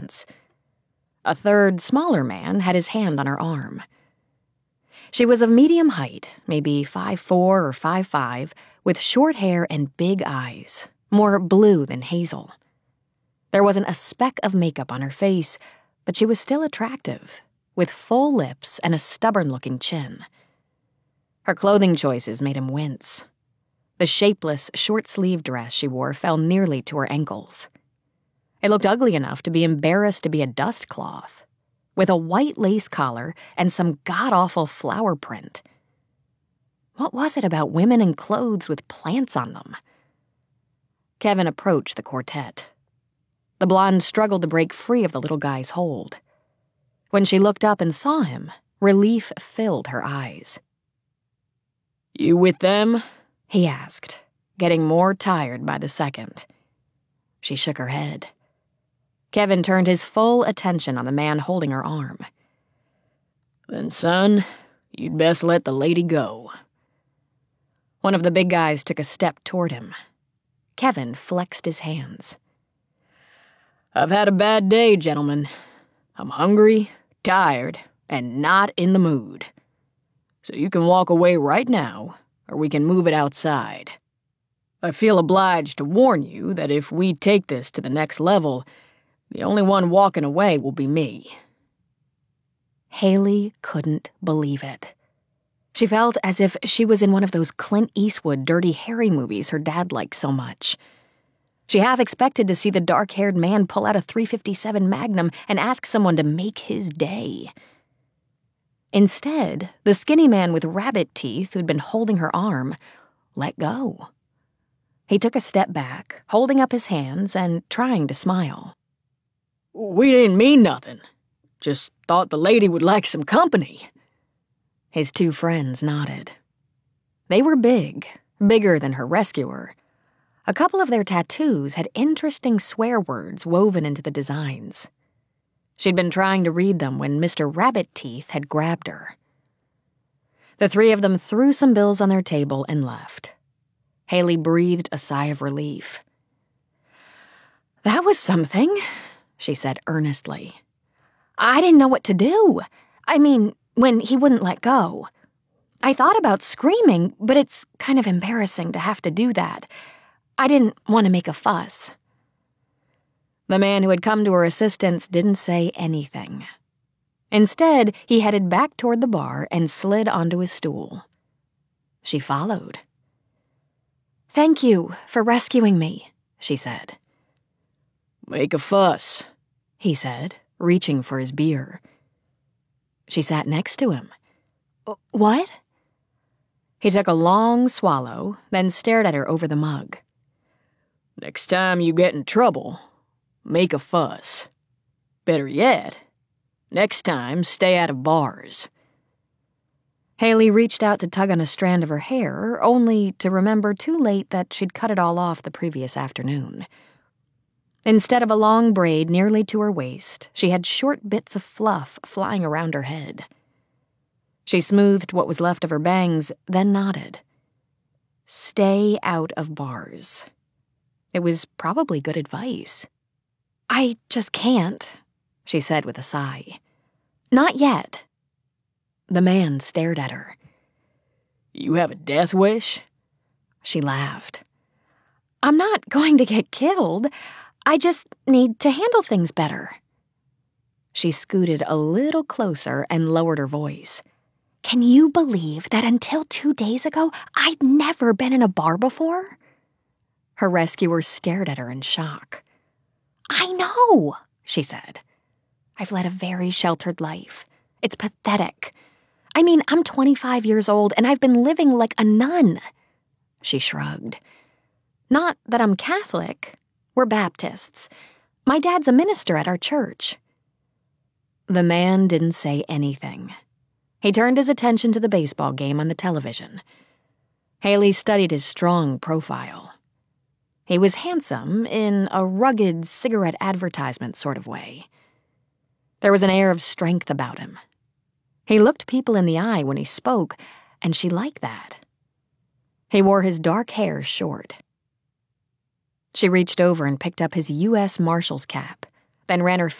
dance. A third, smaller man had his hand on her arm. She was of medium height, maybe 5'4" or 5'5", with short hair and big eyes, more blue than hazel. There wasn't a speck of makeup on her face, but she was still attractive, with full lips and a stubborn-looking chin. Her clothing choices made him wince. The shapeless, short-sleeved dress she wore fell nearly to her ankles. It looked ugly enough to be embarrassed to be a dust cloth, with a white lace collar and some god-awful flower print. What was it about women in clothes with plants on them? Kevin approached the quartet. The blonde struggled to break free of the little guy's hold. When she looked up and saw him, relief filled her eyes. "You with them?" he asked, getting more tired by the second. She shook her head. Kevin turned his full attention on the man holding her arm. "Then, son, you'd best let the lady go." One of the big guys took a step toward him. Kevin flexed his hands. "I've had a bad day, gentlemen. I'm hungry, tired, and not in the mood. So you can walk away right now, or we can move it outside. I feel obliged to warn you that if we take this to the next level, the only one walking away will be me." Haley couldn't believe it. She felt as if she was in one of those Clint Eastwood Dirty Harry movies her dad liked so much. She half expected to see the dark-haired man pull out a .357 Magnum and ask someone to make his day. Instead, the skinny man with rabbit teeth who'd been holding her arm let go. He took a step back, holding up his hands and trying to smile. "We didn't mean nothing. Just thought the lady would like some company." His two friends nodded. They were big, bigger than her rescuer. A couple of their tattoos had interesting swear words woven into the designs. She'd been trying to read them when Mr. Rabbit Teeth had grabbed her. The three of them threw some bills on their table and left. Haley breathed a sigh of relief. "That was something," she said earnestly. "I didn't know what to do. I mean, when he wouldn't let go. I thought about screaming, but it's kind of embarrassing to have to do that. I didn't want to make a fuss." The man who had come to her assistance didn't say anything. Instead, he headed back toward the bar and slid onto his stool. She followed. "Thank you for rescuing me," she said. "Make a fuss," he said, reaching for his beer. She sat next to him. "What?" He took a long swallow, then stared at her over the mug. "Next time you get in trouble, make a fuss. Better yet, next time stay out of bars." Haley reached out to tug on a strand of her hair, only to remember too late that she'd cut it all off the previous afternoon. Instead of a long braid nearly to her waist, she had short bits of fluff flying around her head. She smoothed what was left of her bangs, then nodded. Stay out of bars. It was probably good advice. "I just can't," she said with a sigh. "Not yet." The man stared at her. "You have a death wish?" She laughed. "I'm not going to get killed. I just need to handle things better." She scooted a little closer and lowered her voice. "Can you believe that until 2 days ago, I'd never been in a bar before?" Her rescuer stared at her in shock. "I know," she said. "I've led a very sheltered life. It's pathetic. I mean, I'm 25 years old and I've been living like a nun." She shrugged. "Not that I'm Catholic. We're Baptists. My dad's a minister at our church." The man didn't say anything. He turned his attention to the baseball game on the television. Haley studied his strong profile. He was handsome in a rugged cigarette advertisement sort of way. There was an air of strength about him. He looked people in the eye when he spoke, and she liked that. He wore his dark hair short. She reached over and picked up his U.S. Marshal's cap, then ran her